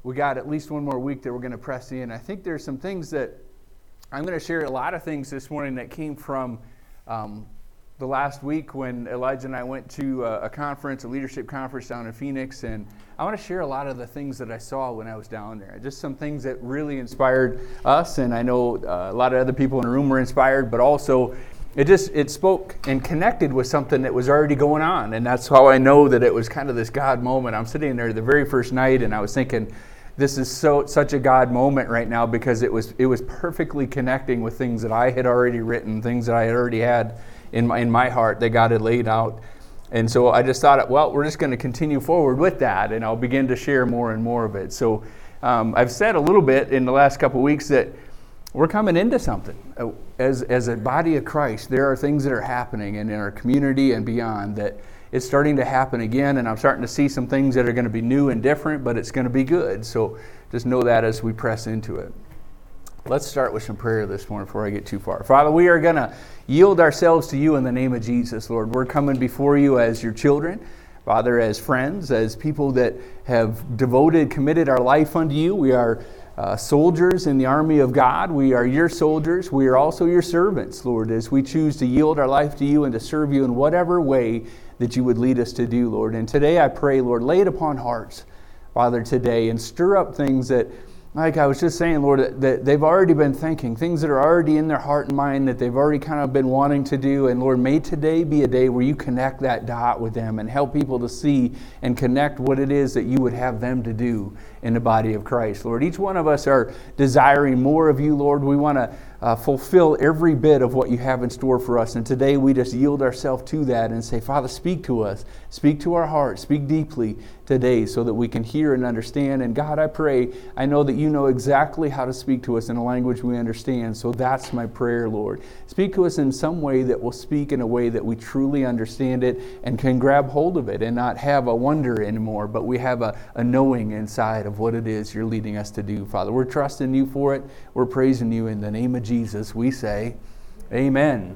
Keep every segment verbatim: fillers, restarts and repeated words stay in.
we got at least one more week that we're going to press in. I think there's some things that I'm going to share, a lot of things this morning that came from um, the last week when Elijah and I went to a, a conference, a leadership conference down in Phoenix, and I want to share a lot of the things that I saw when I was down there. Just some things that really inspired us, and I know uh, a lot of other people in the room were inspired, but also it just it spoke and connected with something that was already going on, and that's how I know that it was kind of this God moment. I'm sitting there the very first night, and I was thinking, this is so such a God moment right now, because it was it was perfectly connecting with things that I had already written, things that I had already had in my, in my heart that God had laid out. And so I just thought, well, we're just going to continue forward with that, and I'll begin to share more and more of it. So um, I've said a little bit in the last couple of weeks that we're coming into something. As, as a body of Christ, there are things that are happening and in our community and beyond that it's starting to happen again, and I'm starting to see some things that are going to be new and different, but it's going to be good. So just know that as we press into it. Let's start with some prayer this morning before I get too far. Father, we are going to yield ourselves to you in the name of Jesus, Lord. We're coming before you as your children, Father, as friends, as people that have devoted, committed our life unto you. We are uh, soldiers in the army of God. We are your soldiers. We are also your servants, Lord, as we choose to yield our life to you and to serve you in whatever way that you would lead us to do, Lord. And today I pray, Lord, lay it upon hearts, Father, today, and stir up things that, like I was just saying, Lord, that they've already been thinking, things that are already in their heart and mind that they've already kind of been wanting to do. And Lord, may today be a day where you connect that dot with them and help people to see and connect what it is that you would have them to do in the body of Christ. Lord, each one of us are desiring more of you, Lord. We want to uh, fulfill every bit of what you have in store for us. And today we just yield ourselves to that and say, Father, speak to us. Speak to our hearts. Speak deeply today so that we can hear and understand. And God, I pray, I know that you know exactly how to speak to us in a language we understand. So that's my prayer, Lord. Speak to us in some way that will speak in a way that we truly understand it and can grab hold of it and not have a wonder anymore, but we have a, a knowing inside of what it is you're leading us to do, Father. We're trusting you for it. We're praising you in the name of Jesus. We say, amen.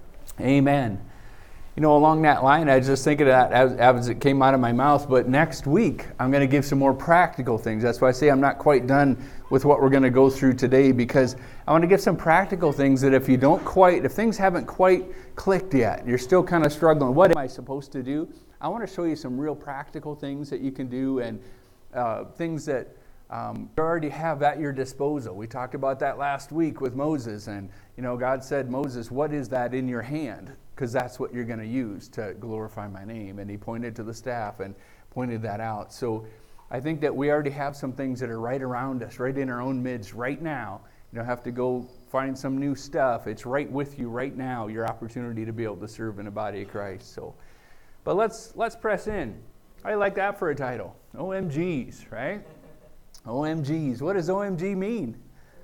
Amen. You know, along that line, I was just thinking of that as, as it came out of my mouth, but next week, I'm going to give some more practical things. That's why I say I'm not quite done with what we're going to go through today, because I want to give some practical things that if you don't quite, if things haven't quite clicked yet, you're still kind of struggling, what am I supposed to do? I want to show you some real practical things that you can do, and uh, things that um, you already have at your disposal. We talked about that last week with Moses, and you know, God said, Moses, what is that in your hand? Because that's what you're going to use to glorify my name. And he pointed to the staff and pointed that out. So I think that we already have some things that are right around us, right in our own midst right now. You don't have to go find some new stuff. It's right with you right now, your opportunity to be able to serve in the body of Christ. So, but let's let's press in. I like that for a title. O M Gs, right? O M Gs. What does O M G mean?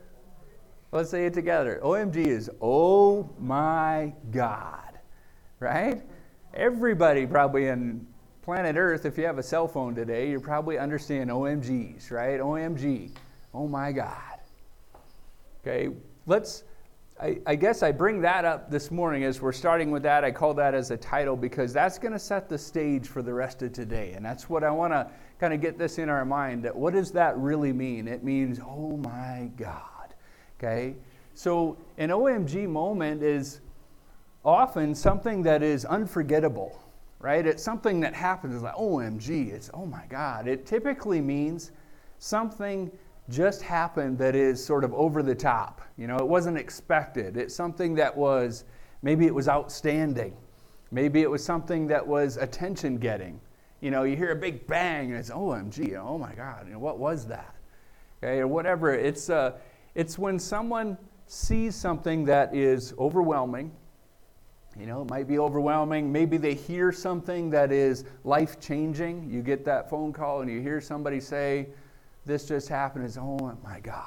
Let's say it together. O M G is, oh my God. Right? Everybody probably in planet Earth, if you have a cell phone today, you probably understand O M Gs, right? O M G. Oh my God. Okay, let's, I, I guess I bring that up this morning as we're starting with that. I call that as a title because that's going to set the stage for the rest of today. And that's what I want to kind of get this in our mind, that what does that really mean? It means, oh my God. Okay, so an O M G moment is often something that is unforgettable, right? It's something that happens, it's like, O M G, it's, oh my God. It typically means something just happened that is sort of over the top. You know, it wasn't expected. It's something that was, maybe it was outstanding. Maybe it was something that was attention-getting. You know, you hear a big bang, and it's O M G, oh my God, you know, what was that? Okay, or whatever. It's, uh, it's when someone sees something that is overwhelming. You know, it might be overwhelming. Maybe they hear something that is life-changing. You get that phone call and you hear somebody say, this just happened. It's, oh my God.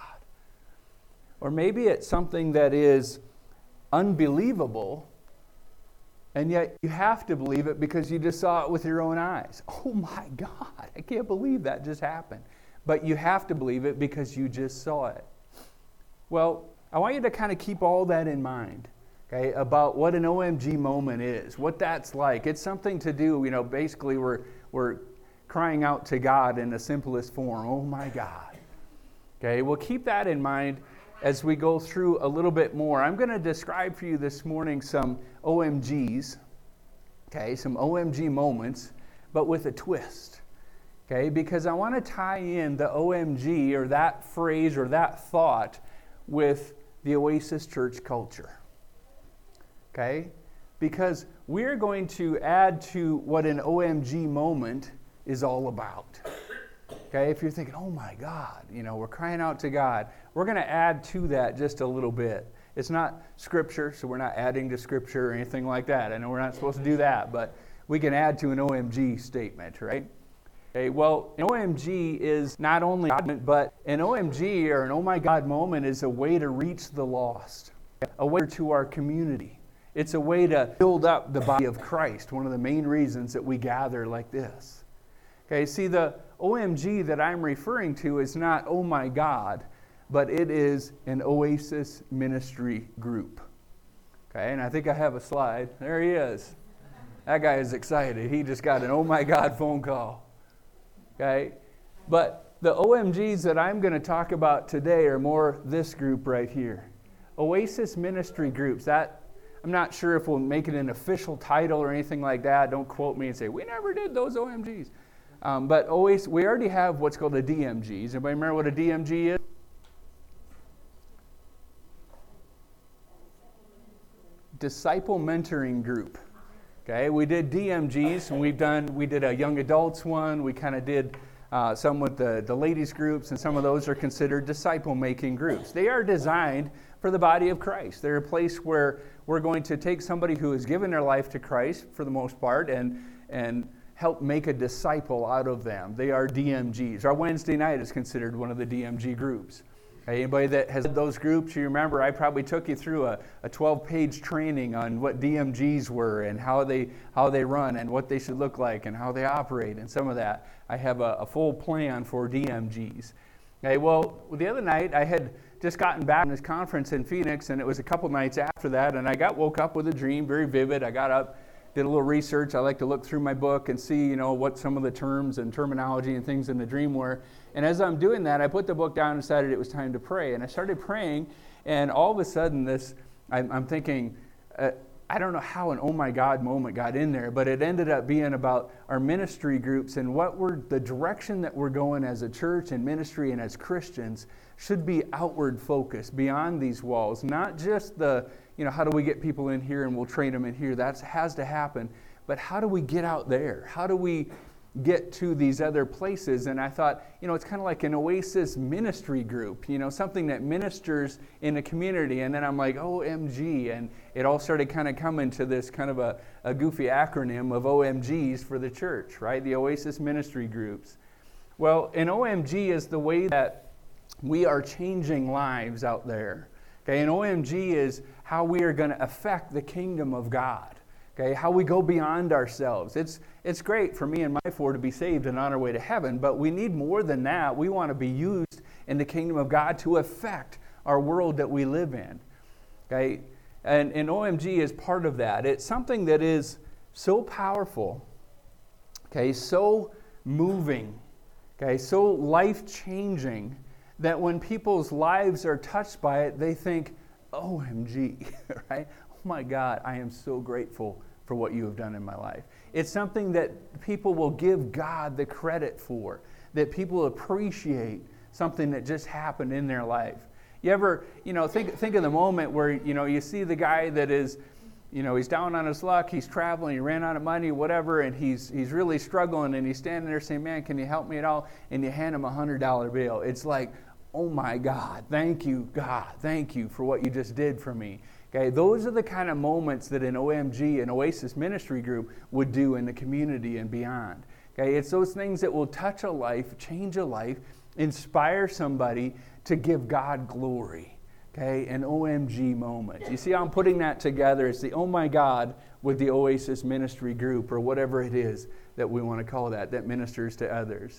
Or maybe it's something that is unbelievable, and yet you have to believe it because you just saw it with your own eyes. Oh my God, I can't believe that just happened. But you have to believe it because you just saw it. Well, I want you to kind of keep all that in mind. Okay, about what an O M G moment is, what that's like. It's something to do, you know, basically we're we're crying out to God in the simplest form, oh my God. Okay, well, keep that in mind as we go through a little bit more. I'm going to describe for you this morning some O M Gs, okay, some O M G moments, but with a twist, okay, because I want to tie in the O M G or that phrase or that thought with the Oasis Church culture, okay, because we're going to add to what an O M G moment is all about. Okay, if you're thinking, oh my God, you know, we're crying out to God, we're going to add to that just a little bit. It's not Scripture, so we're not adding to Scripture or anything like that. I know we're not supposed to do that, but we can add to an O M G statement, right? Okay, well, an O M G is not only God, but an O M G or an oh my God moment is a way to reach the lost, a way to our community. It's a way to build up the body of Christ, one of the main reasons that we gather like this. Okay, see, the O M G that I'm referring to is not, oh my God, but it is an Oasis ministry group. Okay, and I think I have a slide. There he is. That guy is excited. He just got an oh my God phone call. Okay, but the O M Gs that I'm going to talk about today are more this group right here. Oasis ministry groups. That I'm not sure if we'll make it an official title or anything like that. Don't quote me and say, we never did those O M Gs. Um, but always, we already have what's called a D M Gs. Anybody remember what a D M G is? Disciple Mentoring Group. Okay, we did D M Gs, and we've done, we did a young adults one. We kind of did uh, some with the, the ladies groups, and some of those are considered disciple-making groups. They are designed for the body of Christ. They're a place where we're going to take somebody who has given their life to Christ, for the most part, and and help make a disciple out of them. They are D M Gs. Our Wednesday night is considered one of the D M G groups. Anybody that has those groups, you remember I probably took you through a, a twelve-page training on what D M Gs were and how they how they run and what they should look like and how they operate and some of that. I have a, a full plan for D M Gs. Okay, well, the other night I had just gotten back from this conference in Phoenix, and it was a couple nights after that, and I got woke up with a dream, very vivid. I got up, did a little research. I like to look through my book and see, you know, what some of the terms and terminology and things in the dream were. And as I'm doing that, I put the book down and decided it was time to pray. And I started praying, and all of a sudden this, I'm, I'm thinking, uh, I don't know how an oh my God moment got in there, but it ended up being about our ministry groups and what we're, the direction that we're going as a church and ministry and as Christians should be outward focused beyond these walls, not just the, you know, how do we get people in here and we'll train them in here? That has to happen. But how do we get out there? How do we get to these other places? And I thought, you know, it's kind of like an Oasis ministry group, you know, something that ministers in a community. And then I'm like, O M G. And it all started kind of coming to this kind of a, a goofy acronym of O M Gs for the church, right? The Oasis ministry groups. Well, an O M G is the way that we are changing lives out there. Okay, an O M G is how we are going to affect the kingdom of God. Okay, how we go beyond ourselves. It's it's great for me and my four to be saved and on our way to heaven, but we need more than that. We want to be used in the kingdom of God to affect our world that we live in. Okay, and, and O M G is part of that. It's something that is so powerful, okay, so moving, okay, so life-changing, that when people's lives are touched by it, they think, O M G, right? Oh my God, I am so grateful for what you have done in my life. It's something that people will give God the credit for, that people appreciate something that just happened in their life. You ever, you know, think think of the moment where, you know, you see the guy that is, you know, he's down on his luck, he's traveling, he ran out of money, whatever, and he's he's really struggling, and he's standing there saying, man, can you help me at all? And you hand him a one hundred dollar bill. It's like, oh my God, thank you, God, thank you for what you just did for me. Okay, those are the kind of moments that an O M G, an Oasis ministry group, would do in the community and beyond. Okay, it's those things that will touch a life, change a life, inspire somebody to give God glory. Okay, an O M G moment. You see how I'm putting that together? It's the oh my God with the Oasis ministry group, or whatever it is that we want to call that, that ministers to others.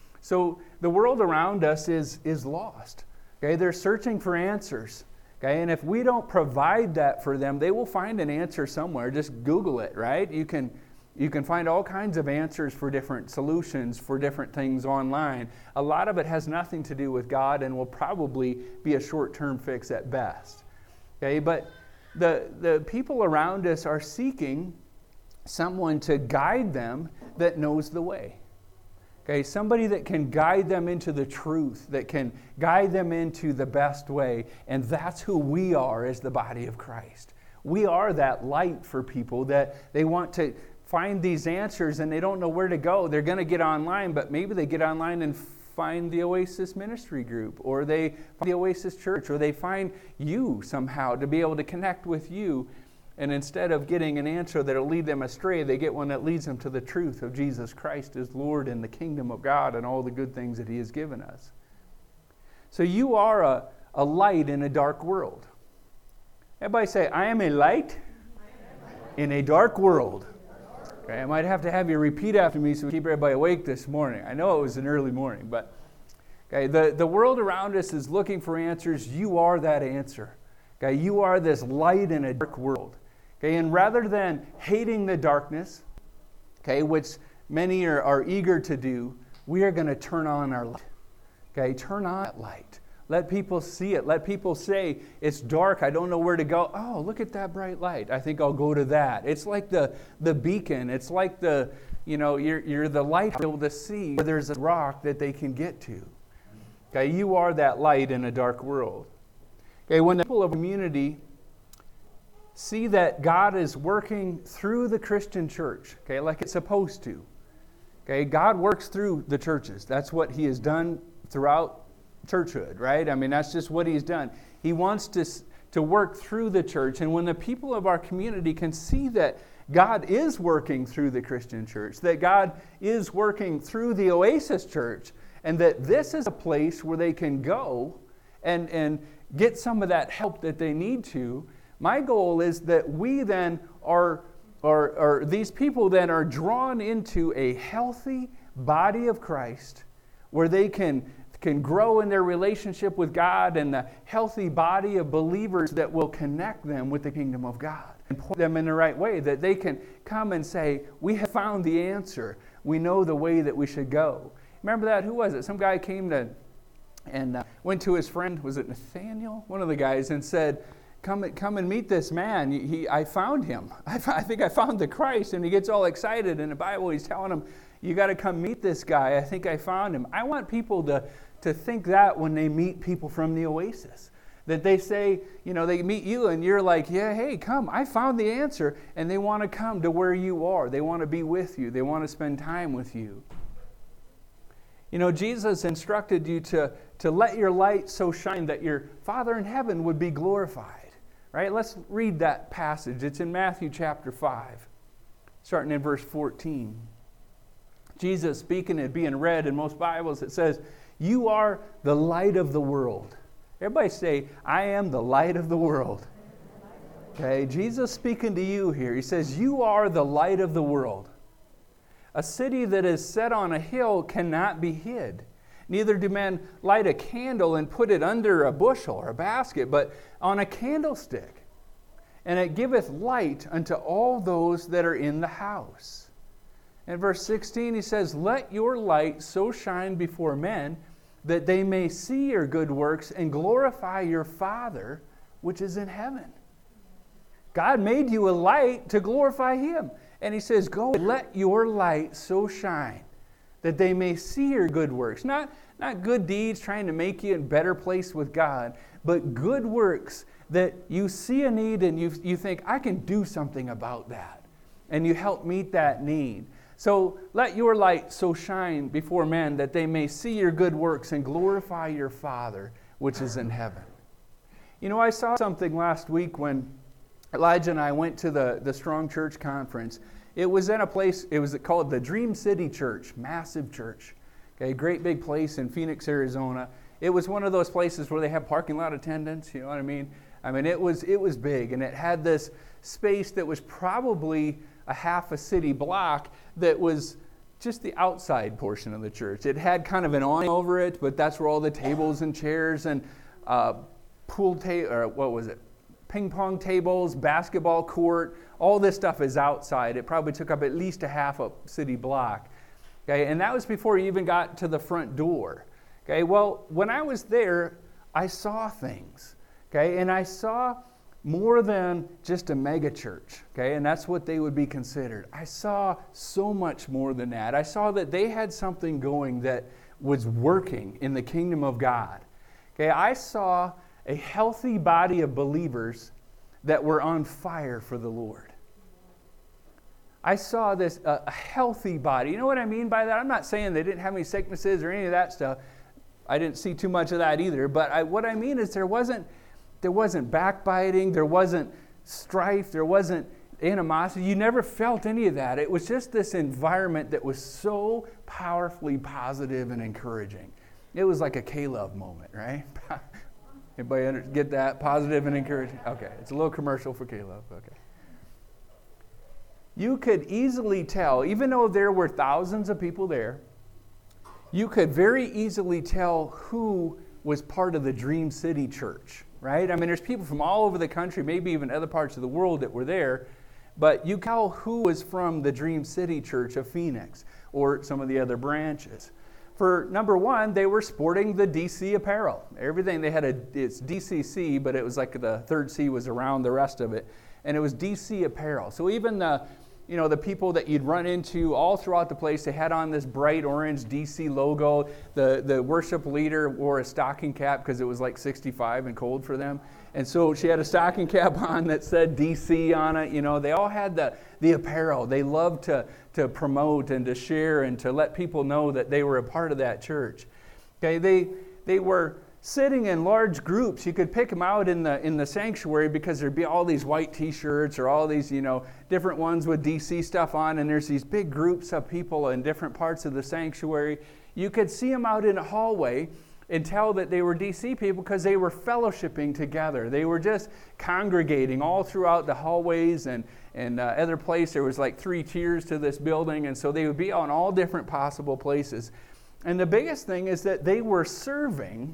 So the world around us is is lost. Okay, they're searching for answers. Okay, and if we don't provide that for them, they will find an answer somewhere. Just Google it, right? You can You can find all kinds of answers for different solutions for different things online. A lot of it has nothing to do with God and will probably be a short-term fix at best. Okay, but the, the people around us are seeking someone to guide them that knows the way. Okay, somebody that can guide them into the truth, that can guide them into the best way, and that's who we are as the body of Christ. We are that light for people that they want to find these answers and they don't know where to go. They're going to get online, but maybe they get online and find the Oasis Ministry Group, or they find the Oasis Church, or they find you somehow to be able to connect with you. And instead of getting an answer that will lead them astray, they get one that leads them to the truth of Jesus Christ as Lord and the kingdom of God and all the good things that He has given us. So you are a, a light in a dark world. Everybody say, I am a light in a dark world. Okay, I might have to have you repeat after me so we keep everybody awake this morning. I know it was an early morning, but okay, the, the world around us is looking for answers. You are that answer. Okay, you are this light in a dark world. Okay, and rather than hating the darkness, okay, which many are, are eager to do, we are going to turn on our light. Okay, turn on that light. Let people see it. Let people say, it's dark, I don't know where to go. Oh, look at that bright light. I think I'll go to that. It's like the, the beacon. It's like the, you know, you're, you're the light able to see where there's a rock that they can get to. Okay, you are that light in a dark world. Okay, when the people of community see that God is working through the Christian church, okay, like it's supposed to. Okay, God works through the churches. That's what He has done throughout churchhood, right? I mean, that's just what He's done. He wants to, to work through the church. And when the people of our community can see that God is working through the Christian church, that God is working through the Oasis Church, and that this is a place where they can go and, and get some of that help that they need to, my goal is that we then are, are, are these people then are drawn into a healthy body of Christ where they can can grow in their relationship with God and the healthy body of believers that will connect them with the kingdom of God and point them in the right way, that they can come and say, we have found the answer. We know the way that we should go. Remember that? Who was it? Some guy came to and uh, went to his friend, was it Nathaniel? One of the guys, and said, come, come and meet this man. He, he, I found him. I, I think I found the Christ. And he gets all excited. In the Bible, he's telling him, you got to come meet this guy. I think I found him. I want people to to think that when they meet people from the Oasis. That they say, you know, they meet you and you're like, yeah, hey, come, I found the answer. And they want to come to where you are. They want to be with you. They want to spend time with you. You know, Jesus instructed you to, to let your light so shine that your Father in heaven would be glorified. Right? Let's read that passage. It's in Matthew chapter five, starting in verse fourteen. Jesus speaking, it being read in most Bibles, it says, you are the light of the world. Everybody say, I am the light of the world. Okay, Jesus speaking to you here. He says, you are the light of the world. A city that is set on a hill cannot be hid. Neither do men light a candle and put it under a bushel or a basket, but on a candlestick. And it giveth light unto all those that are in the house. In verse sixteen, he says, let your light so shine before men that they may see your good works and glorify your Father which is in heaven. God made you a light to glorify Him. And He says, go let your light so shine that they may see your good works. Not, not good deeds trying to make you in a better place with God, but good works that you see a need and you, you think, I can do something about that. And you help meet that need. So let your light so shine before men that they may see your good works and glorify your Father which is in heaven. You know, I saw something last week when Elijah and I went to the, the Strong Church Conference. It was in a place, it was called the Dream City Church, massive church. Okay, great big place in Phoenix, Arizona. It was one of those places where they have parking lot attendants, you know what I mean? I mean, it was it was big, and it had this space that was probably a half a city block that was just the outside portion of the church. It had kind of an awning over it, but that's where all the tables and chairs and uh, pool table, or what was it? ping pong tables, basketball court, all this stuff is outside. It probably took up at least a half a city block. Okay, and that was before you even got to the front door. Okay, well, when I was there, I saw things. Okay, and I saw more than just a mega church. Okay, and that's what they would be considered. I saw so much more than that. I saw that they had something going that was working in the kingdom of God. Okay, I saw a healthy body of believers that were on fire for the Lord. I saw this, uh, a healthy body. You know what I mean by that? I'm not saying they didn't have any sicknesses or any of that stuff. I didn't see too much of that either. But I, what I mean is there wasn't, there wasn't backbiting, there wasn't strife, there wasn't animosity. You never felt any of that. It was just this environment that was so powerfully positive and encouraging. It was like a K-Love moment, right? Anybody under, get that? Positive and encouraging? Okay, it's a little commercial for K-Love. Okay. You could easily tell, even though there were thousands of people there, you could very easily tell who was part of the Dream City Church, right? I mean, there's people from all over the country, maybe even other parts of the world that were there, but you could tell who was from the Dream City Church of Phoenix or some of the other branches. For number one, they were sporting the D C apparel. Everything they had, a, it's D C C, but it was like the third C was around the rest of it. And it was D C apparel. So even the, you know, the people that you'd run into all throughout the place, they had on this bright orange D C logo. The, the worship leader wore a stocking cap because it was like sixty-five and cold for them. And so she had a stocking cap on that said D C on it. You know, they all had the, the apparel. They loved to, to promote and to share and to let people know that they were a part of that church. Okay, they they were sitting in large groups. You could pick them out in the in the sanctuary because there'd be all these white T-shirts or all these, you know, different ones with D C stuff on, and there's these big groups of people in different parts of the sanctuary. You could see them out in a hallway and tell that they were D C people because they were fellowshipping together. They were just congregating all throughout the hallways and, and uh, other places. There was like three tiers to this building, and so they would be on all different possible places. And the biggest thing is that they were serving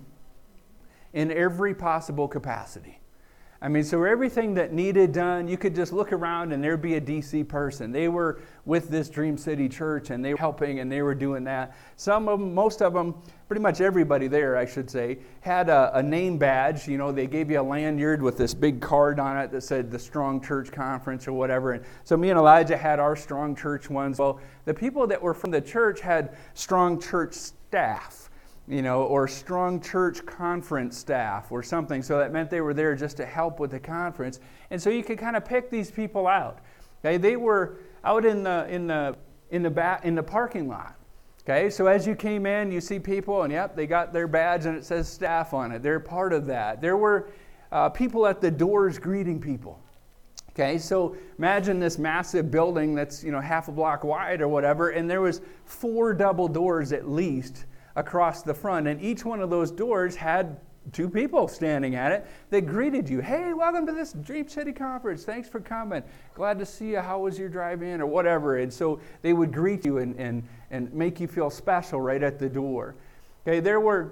in every possible capacity. I mean, so everything that needed done, you could just look around and there'd be a D C person. They were with this Dream City Church and they were helping and they were doing that. Some of them, most of them, pretty much everybody there, I should say, had a, a name badge. You know, they gave you a lanyard with this big card on it that said the Strong Church Conference or whatever. And so me and Elijah had our Strong Church ones. Well, the people that were from the church had Strong Church staff. You know, or Strong Church Conference staff or something. So that meant they were there just to help with the conference. And so you could kind of pick these people out. Okay, they were out in the in the in the back in the parking lot. Okay, so as you came in, you see people, and yep, they got their badge and it says staff on it. They're part of that. There were uh, people at the doors greeting people. Okay, so imagine this massive building that's, you know, half a block wide or whatever, and there was four double doors at least across the front, and each one of those doors had two people standing at it that greeted you. Hey, welcome to this Dream City Conference. Thanks for coming. Glad to see you. How was your drive in or whatever? And so they would greet you and, and, and make you feel special right at the door. Okay, there were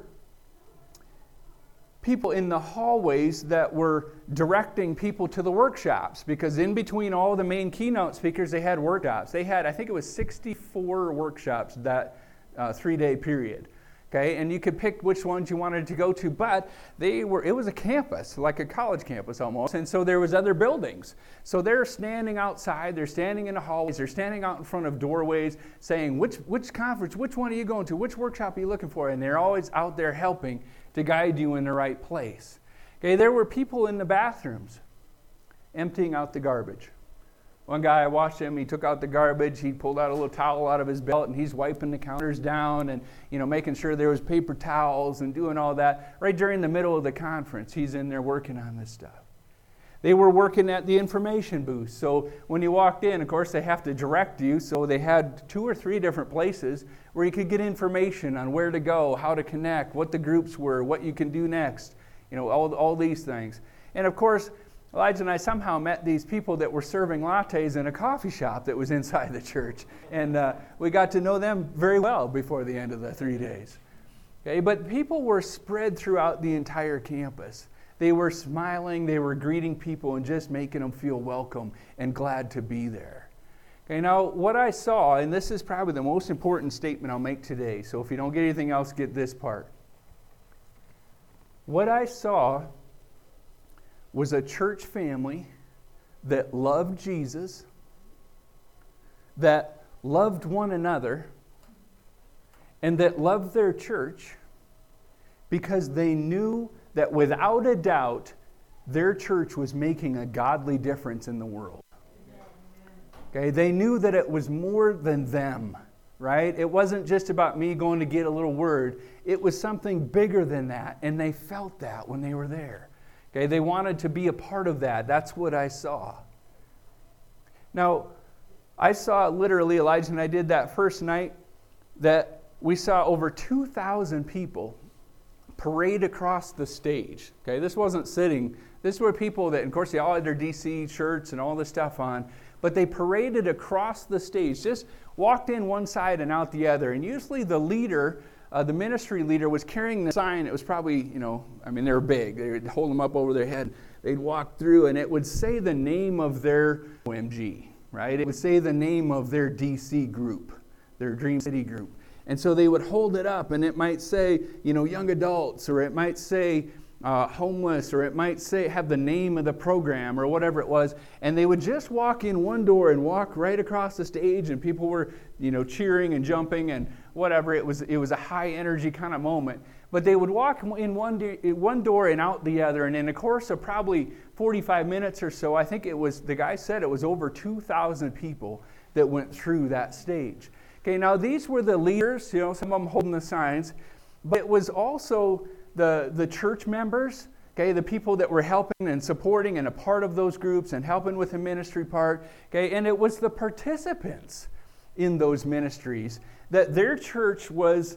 people in the hallways that were directing people to the workshops, because in between all the main keynote speakers, they had workshops. They had, I think it was sixty-four workshops that uh, three-day period. Okay, and you could pick which ones you wanted to go to, but they were, it was a campus, like a college campus almost, and so there was other buildings. So they're standing outside, they're standing in the hallways, they're standing out in front of doorways saying, which which conference, which one are you going to, which workshop are you looking for? And they're always out there helping to guide you in the right place. Okay, there were people in the bathrooms emptying out the garbage. One guy, I watched him, he took out the garbage, he pulled out a little towel out of his belt, and he's wiping the counters down and, you know, making sure there was paper towels and doing all that. Right during the middle of the conference, he's in there working on this stuff. They were working at the information booth. So when you walked in, of course, they have to direct you, so they had two or three different places where you could get information on where to go, how to connect, what the groups were, what you can do next, you know, all, all these things. And of course, Elijah and I somehow met these people that were serving lattes in a coffee shop that was inside the church. And uh, we got to know them very well before the end of the three days. Okay, but people were spread throughout the entire campus. They were smiling, they were greeting people and just making them feel welcome and glad to be there. Okay, now what I saw, and this is probably the most important statement I'll make today, so if you don't get anything else, get this part. What I saw was a church family that loved Jesus, that loved one another, and that loved their church because they knew that without a doubt, their church was making a godly difference in the world. Okay, they knew that it was more than them, right? It wasn't just about me going to get a little word. It was something bigger than that, and they felt that when they were there. Okay, they wanted to be a part of that. That's what I saw. Now, I saw literally, Elijah and I did that first night, that we saw over two thousand people parade across the stage. Okay, this wasn't sitting. This were people that, of course, they all had their D C shirts and all this stuff on, but they paraded across the stage, just walked in one side and out the other. And usually the leader, uh, the ministry leader, was carrying the sign. It was probably, you know, I mean, they were big. They would hold them up over their head. They'd walk through, and it would say the name of their O M G, right? It would say the name of their D C group, their Dream City group. And so they would hold it up, and it might say, you know, young adults, or it might say uh, homeless, or it might say, have the name of the program, or whatever it was. And they would just walk in one door and walk right across the stage, and people were, you know, cheering and jumping and whatever. It was it was a high energy kind of moment. But they would walk in one, do- one door and out the other, and in the course of probably forty-five minutes or so, I think it was, the guy said it was over two thousand people that went through that stage. Okay, now these were the leaders, you know, some of them holding the signs, but it was also the, the church members, okay, the people that were helping and supporting and a part of those groups and helping with the ministry part, okay, and it was the participants in those ministries that their church was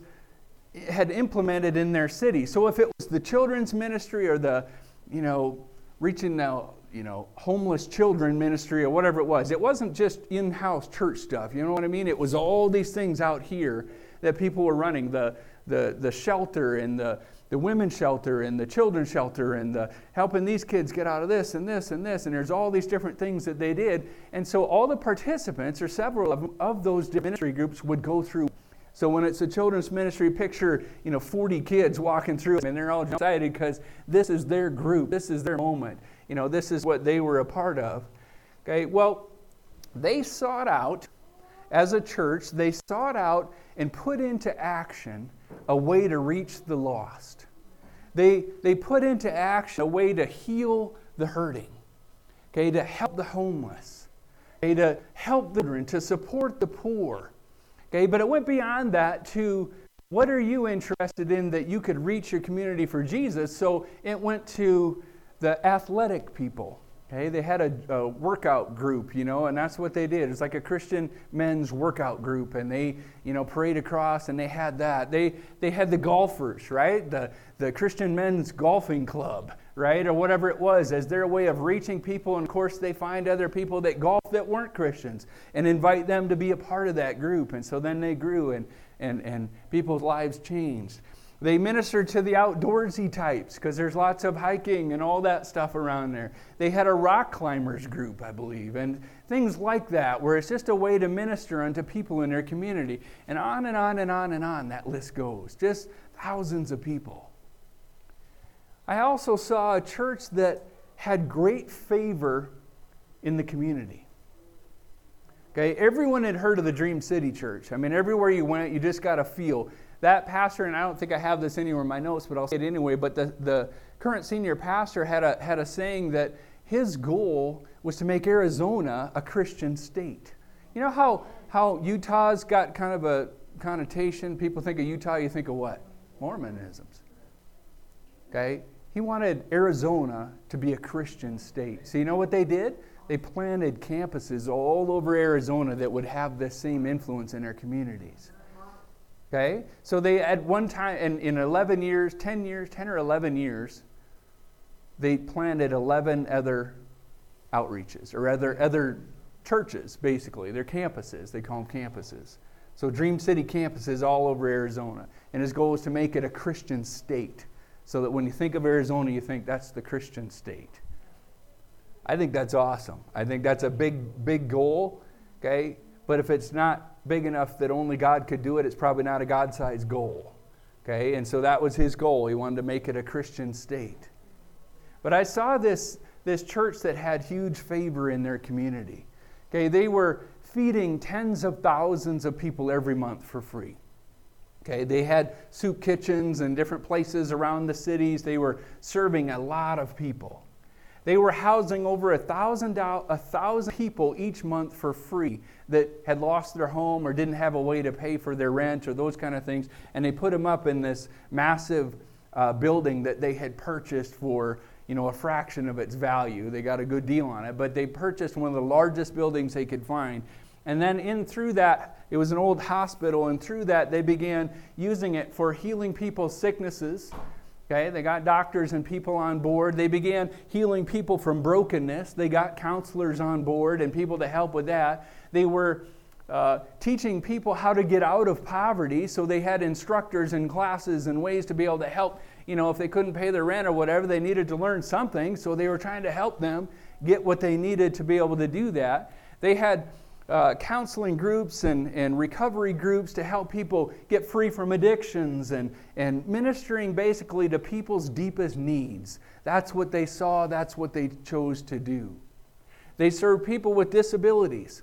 had implemented in their city. So if it was the children's ministry or the, you know, reaching out, you know, homeless children ministry or whatever it was. It wasn't just in-house church stuff, you know what I mean? It was all these things out here that people were running, the the the shelter and the, the women's shelter and the children's shelter and the helping these kids get out of this and this and this, and there's all these different things that they did. And so all the participants, or several of, of those ministry groups, would go through. So when it's a children's ministry, picture, you know, forty kids walking through, and they're all excited because this is their group, this is their moment. You know, this is what they were a part of. Okay, well, they sought out, as a church, they sought out and put into action a way to reach the lost. They, they put into action a way to heal the hurting, okay, to help the homeless, okay, to help the children, to support the poor. Okay, but it went beyond that to what are you interested in that you could reach your community for Jesus? So it went to the athletic people. Okay, they had a, a workout group, you know, and that's what they did. It's like a Christian men's workout group, and they, you know, parade across, and they had that. They they had the golfers, right? The the Christian men's golfing club, right, or whatever it was, as their way of reaching people. And of course, they find other people that golf that weren't Christians and invite them to be a part of that group. And so then they grew, and and and people's lives changed. They ministered to the outdoorsy types because there's lots of hiking and all that stuff around there. They had a rock climbers group, I believe, and things like that, where it's just a way to minister unto people in their community. And on and on and on and on that list goes. Just thousands of people. I also saw a church that had great favor in the community. Okay, everyone had heard of the Dream City Church. I mean, everywhere you went, you just got a feel. That pastor, and I don't think I have this anywhere in my notes, but I'll say it anyway, but the, the current senior pastor had a had a saying that his goal was to make Arizona a Christian state. You know how, how Utah's got kind of a connotation? People think of Utah, you think of what? Mormonisms. Okay? He wanted Arizona to be a Christian state. So you know what they did? They planted campuses all over Arizona that would have this same influence in their communities. Okay, so they at one time, in, in eleven years, ten years, ten or eleven years, they planted eleven other outreaches, or other, other churches, basically. They're campuses. They call them campuses. So Dream City campuses all over Arizona. And his goal is to make it a Christian state so that when you think of Arizona, you think that's the Christian state. I think that's awesome. I think that's a big, big goal, okay? But if it's not big enough that only God could do it, it's probably not a God-sized goal, okay? And so that was his goal. He wanted to make it a Christian state. But I saw this, this church that had huge favor in their community, okay? They were feeding tens of thousands of people every month for free. Okay, they had soup kitchens in different places around the cities. They were serving a lot of people. They were housing over a thousand, a thousand people each month for free that had lost their home or didn't have a way to pay for their rent or those kind of things. And they put them up in this massive uh, building that they had purchased for, you know, a fraction of its value. They got a good deal on it, but they purchased one of the largest buildings they could find. And then in through that, it was an old hospital, and through that they began using it for healing people's sicknesses. Okay, they got doctors and people on board. They began healing people from brokenness. They got counselors on board and people to help with that. They were uh, teaching people how to get out of poverty, so they had instructors and classes and ways to be able to help. You know, if they couldn't pay their rent or whatever, they needed to learn something, so they were trying to help them get what they needed to be able to do that. They had Uh, counseling groups and, and recovery groups to help people get free from addictions and, and ministering basically to people's deepest needs. That's what they saw. That's what they chose to do. They served people with disabilities.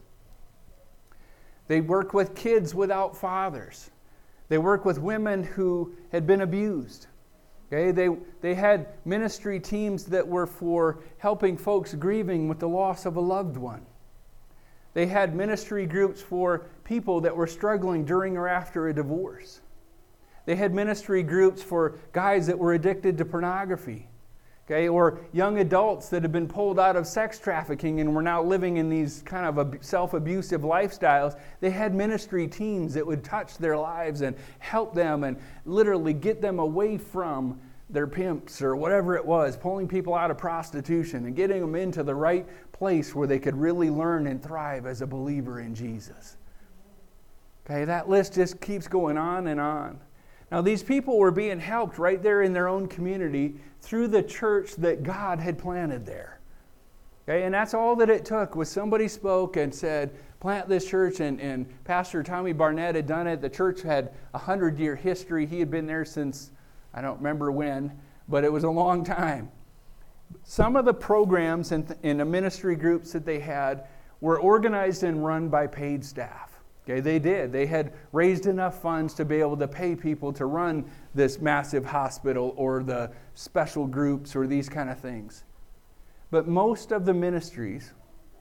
They worked with kids without fathers. They worked with women who had been abused. Okay, they, they had ministry teams that were for helping folks grieving with the loss of a loved one. They had ministry groups for people that were struggling during or after a divorce. They had ministry groups for guys that were addicted to pornography, okay, or young adults that had been pulled out of sex trafficking and were now living in these kind of self-abusive lifestyles. They had ministry teams that would touch their lives and help them and literally get them away from their pimps or whatever it was, pulling people out of prostitution and getting them into the right place where they could really learn and thrive as a believer in Jesus. Okay, that list just keeps going on and on. Now, these people were being helped right there in their own community through the church that God had planted there. Okay, and that's all that it took was somebody spoke and said, plant this church, and, and Pastor Tommy Barnett had done it. The church had a hundred-year history. He had been there since, I don't remember when, but it was a long time. Some of the programs and, th- and the ministry groups that they had were organized and run by paid staff. Okay, they did. They had raised enough funds to be able to pay people to run this massive hospital or the special groups or these kind of things. But most of the ministries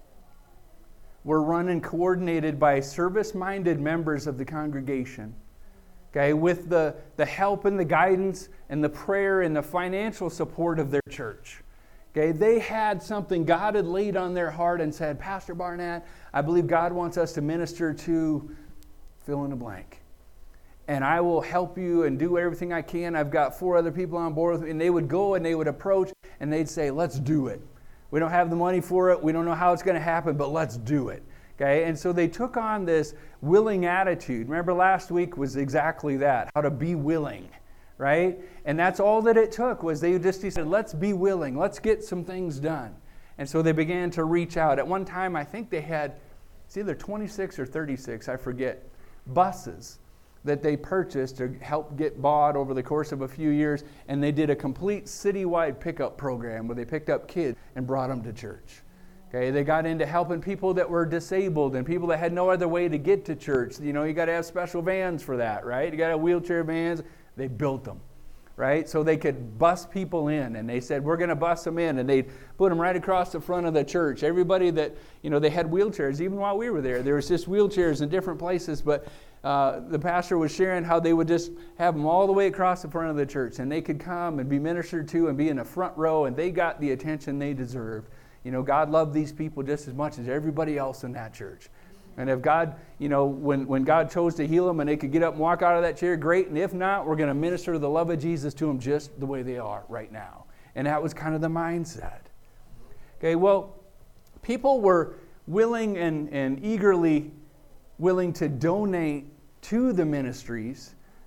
were run and coordinated by service-minded members of the congregation. Okay, with the, the help and the guidance and the prayer and the financial support of their church. Okay, they had something God had laid on their heart and said, Pastor Barnett, I believe God wants us to minister to fill in the blank. And I will help you and do everything I can. I've got four other people on board with me. And they would go and they would approach and they'd say, let's do it. We don't have the money for it. We don't know how it's going to happen, but let's do it. Okay, and so they took on this willing attitude. Remember last week was exactly that, how to be willing. Right? And that's all that it took was they just said, let's be willing. Let's get some things done. And so they began to reach out. At one time, I think they had, it's either twenty-six or thirty-six, I forget, buses that they purchased to help get bought over the course of a few years. And they did a complete citywide pickup program where they picked up kids and brought them to church. Okay, they got into helping people that were disabled and people that had no other way to get to church. You know, you got to have special vans for that, right? You got to have wheelchair vans. They built them, right? So they could bus people in, and they said, we're going to bus them in, and they'd put them right across the front of the church. Everybody that, you know, they had wheelchairs, even while we were there. There was just wheelchairs in different places, but uh, the pastor was sharing how they would just have them all the way across the front of the church, and they could come and be ministered to and be in the front row, and they got the attention they deserved. You know, God loved these people just as much as everybody else in that church. And if God, you know, when, when God chose to heal them and they could get up and walk out of that chair, great. And if not, we're going to minister the love of Jesus to them just the way they are right now. And that was kind of the mindset. Okay, well, people were willing and, and eagerly willing to donate to the ministries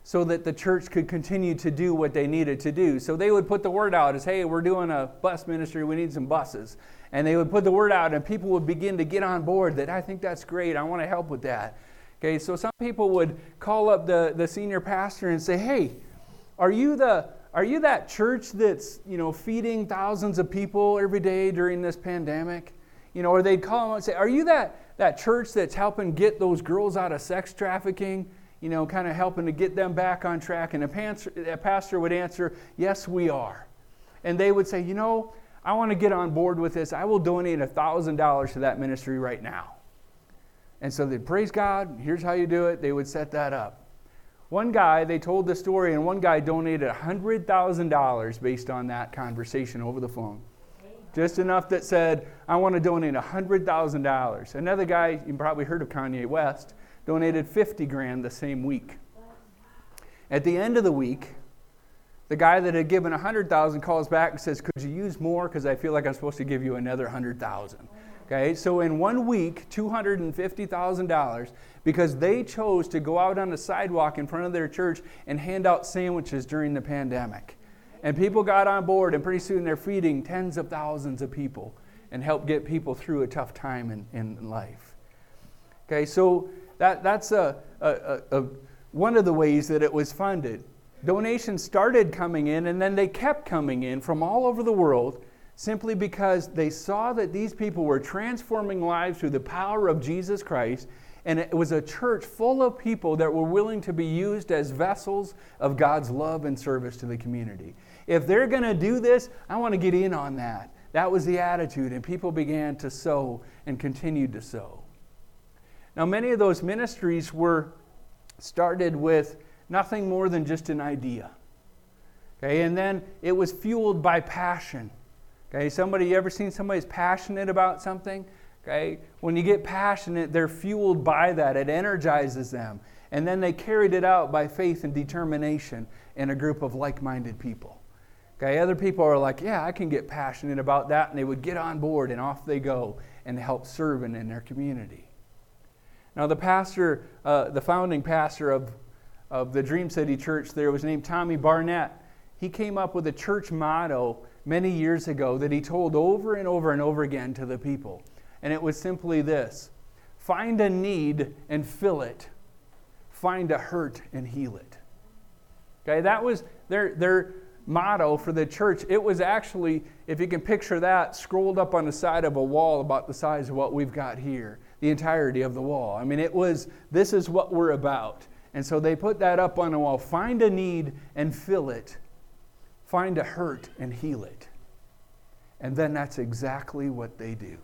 so that the church could continue to do what they needed to do. So they would put the word out as, hey, we're doing a bus ministry, we need some buses. And they would put the word out and people would begin to get on board that I think that's great, I want to help with that. Okay, so some people would call up the, the senior pastor and say, hey, are you the are you that church that's, you know, feeding thousands of people every day during this pandemic? You know, or they'd call them and say, are you that, that church that's helping get those girls out of sex trafficking? You know, kind of helping to get them back on track. And a pastor, a pastor would answer, yes, we are. And they would say, you know, I want to get on board with this. I will donate one thousand dollars to that ministry right now. And so they'd praise God. Here's how you do it. They would set that up. One guy, they told the story, and one guy donated one hundred thousand dollars based on that conversation over the phone. Just enough that said, I want to donate one hundred thousand dollars. Another guy, you probably heard of Kanye West, donated fifty grand the same week. At the end of the week, the guy that had given one hundred thousand calls back and says, could you use more? Because I feel like I'm supposed to give you another one hundred thousand. Okay, so in one week, two hundred fifty thousand dollars, because they chose to go out on the sidewalk in front of their church and hand out sandwiches during the pandemic. And people got on board, and pretty soon they're feeding tens of thousands of people and help get people through a tough time in, in life. Okay, so that that's a, a, a, a one of the ways that it was funded. Donations started coming in, and then they kept coming in from all over the world, simply because they saw that these people were transforming lives through the power of Jesus Christ, and it was a church full of people that were willing to be used as vessels of God's love and service to the community. If they're going to do this, I want to get in on that. That was the attitude, and people began to sow and continued to sow. Now, many of those ministries were started with nothing more than just an idea. Okay, and then it was fueled by passion. Okay, somebody, you ever seen somebody who's passionate about something? Okay, when you get passionate, they're fueled by that. It energizes them. And then they carried it out by faith and determination in a group of like-minded people. Okay, other people are like, yeah, I can get passionate about that. And they would get on board and off they go and help serve in, in their community. Now the pastor, uh, the founding pastor of, of the Dream City Church there was named Tommy Barnett. He came up with a church motto many years ago that he told over and over and over again to the people. And it was simply this: find a need and fill it. Find a hurt and heal it. Okay, that was their, their motto for the church. It was actually, if you can picture that, scrolled up on the side of a wall about the size of what we've got here, the entirety of the wall. I mean, it was, this is what we're about. And so they put that up on the wall. Find a need and fill it. Find a hurt and heal it. And then that's exactly what they do.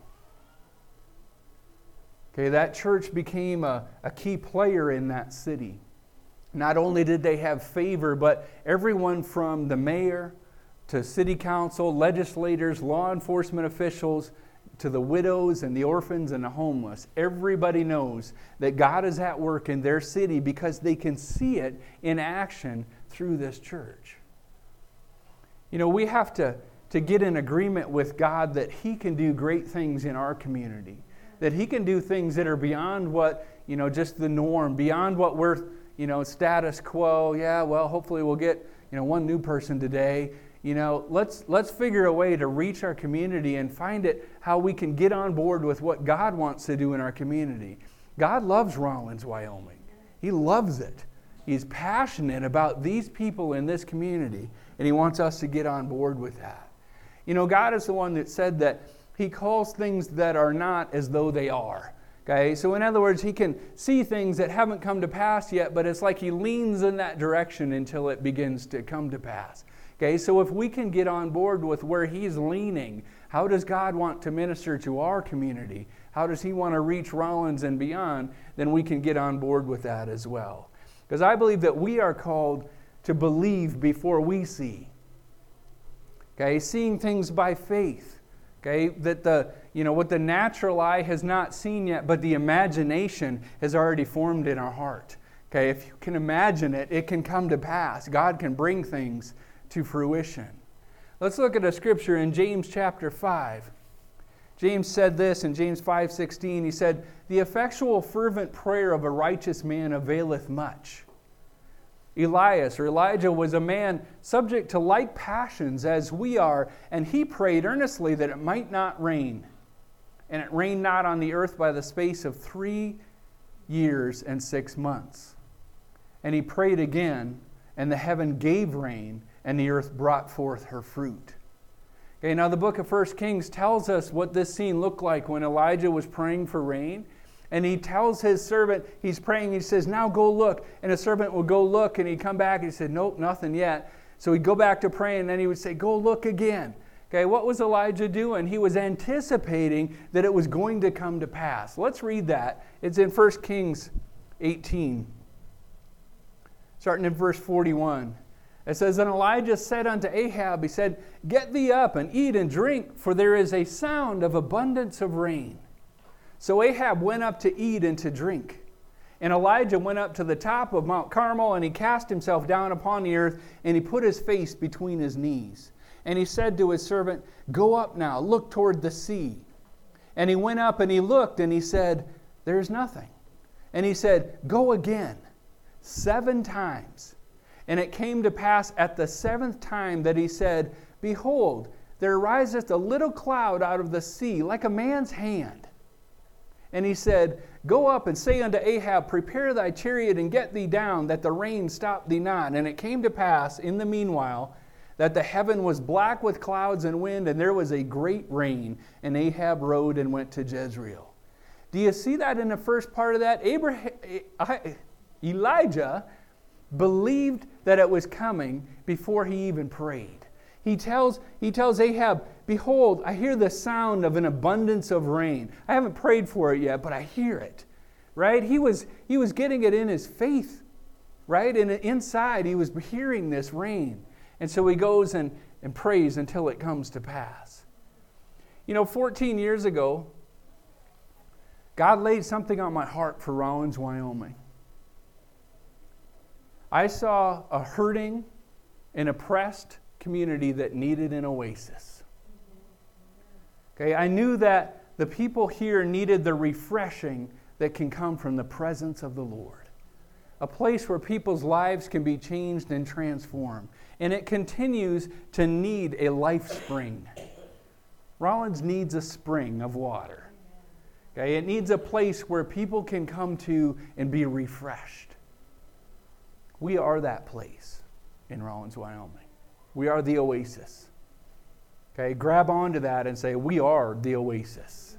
Okay, that church became a, a key player in that city. Not only did they have favor, but everyone from the mayor to city council, legislators, law enforcement officials, to the widows and the orphans and the homeless, everybody knows that God is at work in their city because they can see it in action through this church. You know, we have to, to get in agreement with God that He can do great things in our community, that He can do things that are beyond what, you know, just the norm, beyond what we're, you know, status quo. Yeah, well, hopefully we'll get, you know, one new person today. You know, let's let's figure a way to reach our community and find it how we can get on board with what God wants to do in our community. God loves Rawlins, Wyoming. He loves it. He's passionate about these people in this community, and He wants us to get on board with that. You know, God is the one that said that He calls things that are not as though they are. Okay, so in other words, He can see things that haven't come to pass yet, but it's like He leans in that direction until it begins to come to pass. Okay, so if we can get on board with where He's leaning, how does God want to minister to our community? How does He want to reach Rawlins and beyond? Then we can get on board with that as well. Because I believe that we are called to believe before we see. Okay, seeing things by faith. Okay, that the, you know, what the natural eye has not seen yet, but the imagination has already formed in our heart. Okay, if you can imagine it, it can come to pass. God can bring things to fruition. Let's look at a scripture in James chapter five. James said this in James five sixteen. He said, "The effectual fervent prayer of a righteous man availeth much." Elias or Elijah was a man subject to like passions as we are, and he prayed earnestly that it might not rain. And it rained not on the earth by the space of three years and six months. And he prayed again, and the heaven gave rain, and the earth brought forth her fruit. Okay, now the book of First Kings tells us what this scene looked like when Elijah was praying for rain. And he tells his servant, he's praying, he says, now go look. And his servant will go look, and he'd come back, and he said, nope, nothing yet. So he'd go back to praying, and then he would say, go look again. Okay, what was Elijah doing? He was anticipating that it was going to come to pass. Let's read that. It's in First Kings eighteen, starting in verse forty-one. It says, and Elijah said unto Ahab, he said, get thee up and eat and drink, for there is a sound of abundance of rain. So Ahab went up to eat and to drink. And Elijah went up to the top of Mount Carmel, and he cast himself down upon the earth, and he put his face between his knees. And he said to his servant, go up now, look toward the sea. And he went up and he looked, and he said, there is nothing. And he said, go again, seven times. And it came to pass at the seventh time that he said, behold, there riseth a little cloud out of the sea, like a man's hand. And he said, go up and say unto Ahab, prepare thy chariot and get thee down, that the rain stop thee not. And it came to pass in the meanwhile that the heaven was black with clouds and wind, and there was a great rain. And Ahab rode and went to Jezreel. Do you see that in the first part of that? Abraham, Elijah believed that it was coming before he even prayed. He tells, he tells Ahab, behold, I hear the sound of an abundance of rain. I haven't prayed for it yet, but I hear it. Right? He was, he was getting it in his faith. Right? And inside, he was hearing this rain. And so he goes and, and prays until it comes to pass. You know, fourteen years ago, God laid something on my heart for Rollins, Wyoming. I saw a hurting and oppressed community that needed an oasis. Okay, I knew that the people here needed the refreshing that can come from the presence of the Lord. A place where people's lives can be changed and transformed. And it continues to need a life spring. Rollins needs a spring of water. Okay, it needs a place where people can come to and be refreshed. We are that place in Rollins, Wyoming. We are the oasis. Okay, grab onto that and say, we are the oasis.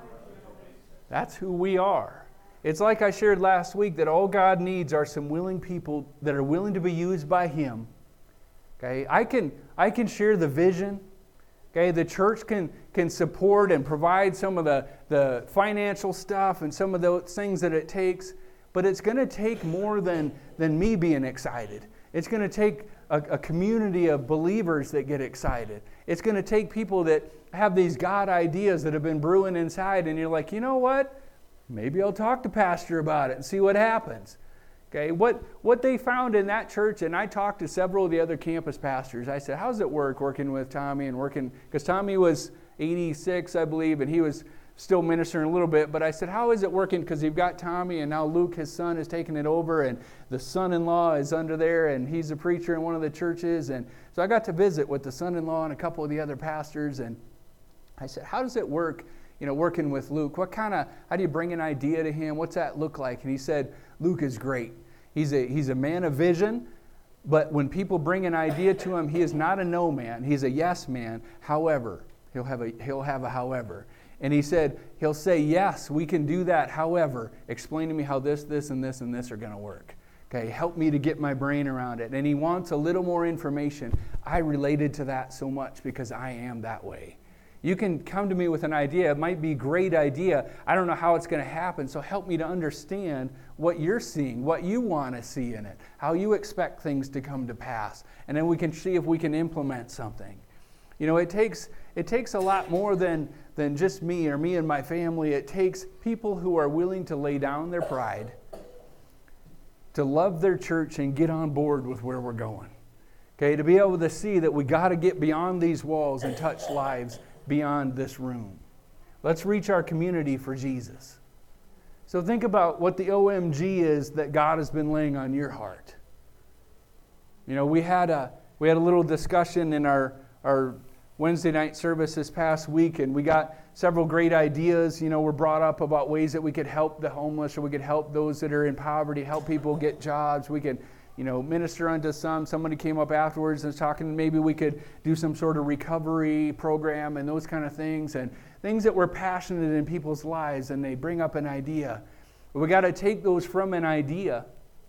That's who we are. It's like I shared last week that all God needs are some willing people that are willing to be used by Him. Okay, I can I can share the vision. Okay, the church can can support and provide some of the, the financial stuff and some of those things that it takes, but it's going to take more than, than me being excited. It's going to take a, a community of believers that get excited. It's going to take people that have these God ideas that have been brewing inside, and you're like, you know what? Maybe I'll talk to Pastor about it and see what happens. Okay, what, what they found in that church, and I talked to several of the other campus pastors. I said, how's it work working with Tommy and working, because Tommy was eighty-six, I believe, and he was still ministering a little bit, but I said, how is it working? Because you've got Tommy, and now Luke, his son, is taking it over, and the son-in-law is under there, and he's a preacher in one of the churches. And so I got to visit with the son-in-law and a couple of the other pastors, and I said, how does it work, you know, working with Luke? What kind of, how do you bring an idea to him? What's that look like? And he said, Luke is great. He's a, he's a man of vision, but when people bring an idea to him, he is not a no man. He's a yes man. However, he'll have a, he'll have a however. And he said, he'll say, yes, we can do that. However, explain to me how this, this, and this, and this are going to work. Okay, help me to get my brain around it. And he wants a little more information. I related to that so much because I am that way. You can come to me with an idea. It might be a great idea. I don't know how it's going to happen. So help me to understand what you're seeing, what you want to see in it, how you expect things to come to pass. And then we can see if we can implement something. You know, it takes it takes a lot more than, than just me or me and my family. It takes people who are willing to lay down their pride, to love their church and get on board with where we're going. Okay, to be able to see that we got to get beyond these walls and touch lives beyond this room. Let's reach our community for Jesus. So think about what the O M G is that God has been laying on your heart. You know, we had a we had a little discussion in our our Wednesday night service this past week, and we got several great ideas, you know, were brought up about ways that we could help the homeless, or we could help those that are in poverty, help people get jobs. We could, you know, minister unto some. Somebody came up afterwards and was talking, maybe we could do some sort of recovery program and those kind of things, and things that were passionate in people's lives, and they bring up an idea. But we got to take those from an idea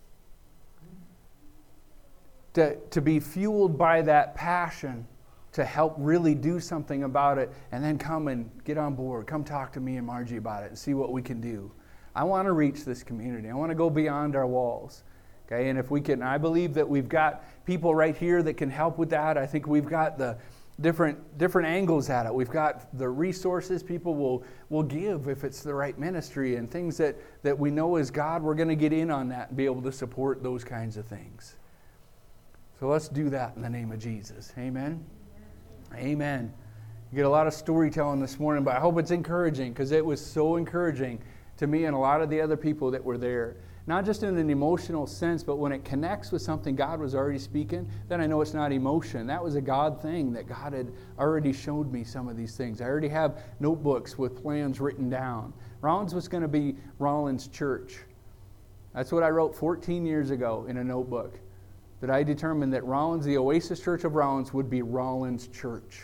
to, to be fueled by that passion, to help really do something about it, and then come and get on board. Come talk to me and Margie about it and see what we can do. I want to reach this community. I want to go beyond our walls. Okay, and if we can, I believe that we've got people right here that can help with that. I think we've got the different different angles at it. We've got the resources people will will give if it's the right ministry, and things that, that we know as God, we're going to get in on that and be able to support those kinds of things. So let's do that in the name of Jesus. Amen. Amen. You get a lot of storytelling this morning, but I hope it's encouraging, because it was so encouraging to me and a lot of the other people that were there. Not just in an emotional sense, but when it connects with something God was already speaking, then I know it's not emotion. That was a God thing, that God had already showed me some of these things. I already have notebooks with plans written down. Rollins was going to be Rollins Church. That's what I wrote fourteen years ago in a notebook. That I determined that Rollins, the Oasis Church of Rollins, would be Rollins Church.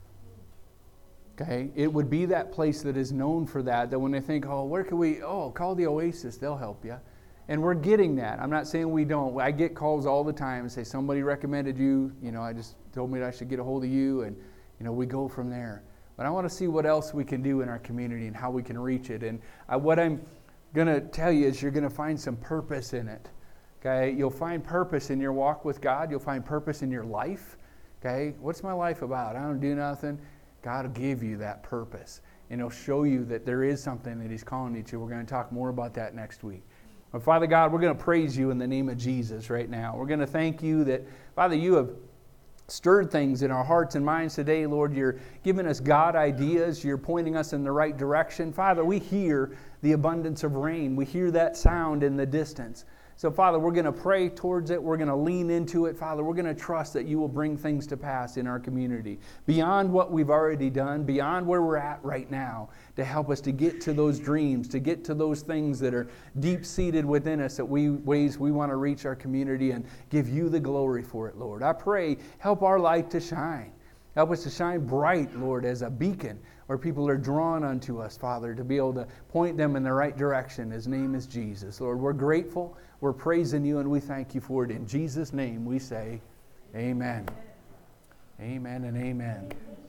Okay? It would be that place that is known for that, that when they think, oh, where can we, oh, call the Oasis, they'll help you. And we're getting that. I'm not saying we don't. I get calls all the time and say, somebody recommended you, you know, I just told me that I should get a hold of you, and, you know, we go from there. But I want to see what else we can do in our community and how we can reach it. And I, what I'm going to tell you is you're going to find some purpose in it. Okay, you'll find purpose in your walk with God. You'll find purpose in your life. Okay, what's my life about? I don't do nothing. God will give you that purpose, and He'll show you that there is something that He's calling you to. We're going to talk more about that next week. But Father God, we're going to praise You in the name of Jesus right now. We're going to thank You that, Father, You have stirred things in our hearts and minds today, Lord. You're giving us God ideas. You're pointing us in the right direction. Father, we hear the abundance of rain. We hear that sound in the distance. So, Father, we're going to pray towards it. We're going to lean into it. Father, we're going to trust that You will bring things to pass in our community beyond what we've already done, beyond where we're at right now, to help us to get to those dreams, to get to those things that are deep-seated within us, that we ways we want to reach our community and give You the glory for it, Lord. I pray, help our light to shine. Help us to shine bright, Lord, as a beacon where people are drawn unto us, Father, to be able to point them in the right direction. His name is Jesus. Lord, we're grateful. We're praising You, and we thank You for it. In Jesus' name we say, amen. Amen and amen.